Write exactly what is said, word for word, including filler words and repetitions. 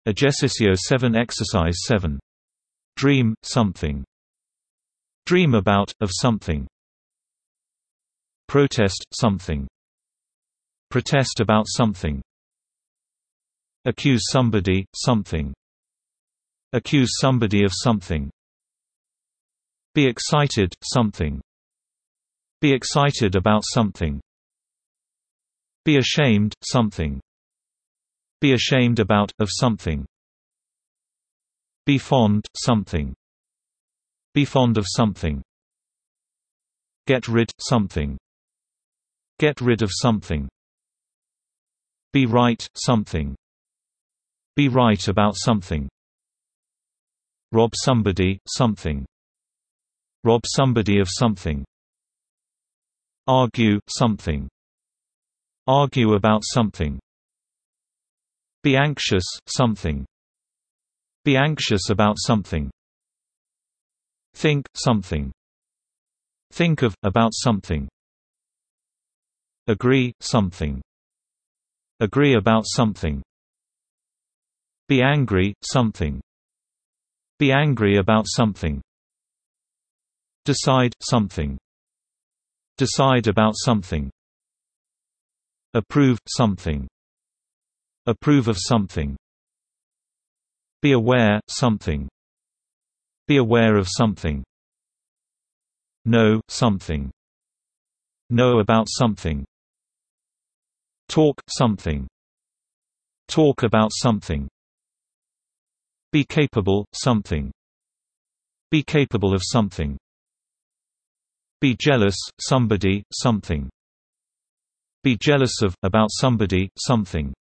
Ejercicio seven Exercise seven. Dream, something. Dream about, of something. Protest, something. Protest about something. Accuse somebody, something. Accuse somebody of something. Be excited, something. Be excited about something. Be ashamed, something. Be ashamed about, of something. Be fond, something. Be fond of something. Get rid, something. Get rid of something. Be right, something. Be right about something. Rob somebody, something. Rob somebody of something. Argue, something. Argue about something. Be anxious, something. Be anxious about something. Think, something. Think of, about something. Agree, something. Agree about something. Be angry, something. Be angry about something. Decide, something. Decide about something. Approve, something. Approve of something. Be aware, something. Be aware of something. Know, something. Know about something. Talk, something. Talk about something. Be capable, something. Be capable of something. Be jealous, somebody, something. Be jealous of, about somebody, something.